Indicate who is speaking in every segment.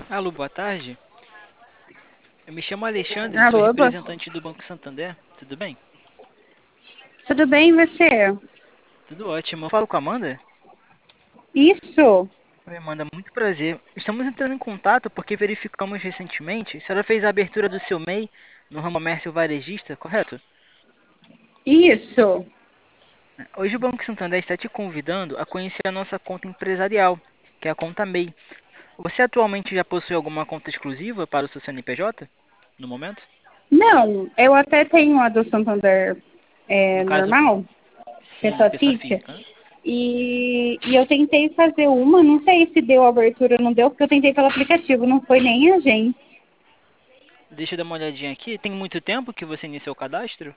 Speaker 1: Alô, boa tarde. Eu me chamo Alexandre, sou
Speaker 2: Alô,
Speaker 1: representante do Banco Santander. Tudo bem?
Speaker 2: tudo bem e você?
Speaker 1: Tudo ótimo. Eu falo com a Amanda?
Speaker 2: Isso,
Speaker 1: Oi, Amanda, muito prazer. Estamos entrando em contato porque verificamos recentemente se ela fez a abertura do seu MEI no ramo comércio varejista, correto?
Speaker 2: isso.
Speaker 1: Hoje o Banco Santander está te convidando a conhecer a nossa conta empresarial, que é a conta MEI. Você atualmente já possui alguma conta exclusiva para o seu CNPJ, no momento?
Speaker 2: Não, eu até tenho a do Santander
Speaker 1: No caso,
Speaker 2: normal,
Speaker 1: sim,
Speaker 2: pessoa
Speaker 1: pessoa
Speaker 2: física,
Speaker 1: física, né?
Speaker 2: e eu tentei fazer uma, não sei se deu abertura ou não deu, porque eu tentei pelo aplicativo, não foi nem a gente.
Speaker 1: Deixa eu dar uma olhadinha aqui. Tem muito tempo que você iniciou o cadastro?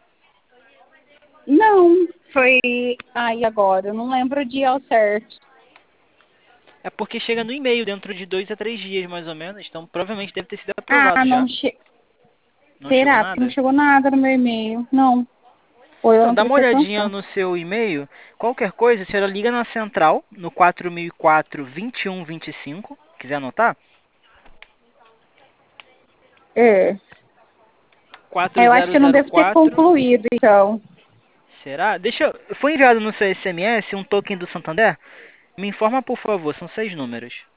Speaker 2: Não, foi aí agora, eu não lembro o dia ao certo.
Speaker 1: É porque chega no e-mail dentro de 2 a 3 dias, mais ou menos. Então, provavelmente deve ter sido
Speaker 2: Ah,
Speaker 1: aprovado
Speaker 2: não
Speaker 1: já.
Speaker 2: che...
Speaker 1: Não chegou
Speaker 2: Será? Porque não
Speaker 1: nada?
Speaker 2: chegou nada no meu e-mail. Não, ou eu
Speaker 1: Então,
Speaker 2: não
Speaker 1: dá uma
Speaker 2: prestei
Speaker 1: olhadinha
Speaker 2: atenção.
Speaker 1: no seu e-mail. Qualquer coisa, a senhora liga na central, no 4004 2125. Quiser anotar?
Speaker 2: É,
Speaker 1: quatro
Speaker 2: eu acho
Speaker 1: zero
Speaker 2: que eu não
Speaker 1: zero
Speaker 2: devo ter
Speaker 1: quatro.
Speaker 2: concluído, então.
Speaker 1: Será? Foi enviado no seu SMS um token do Santander? Me informa, por favor. São 6 números.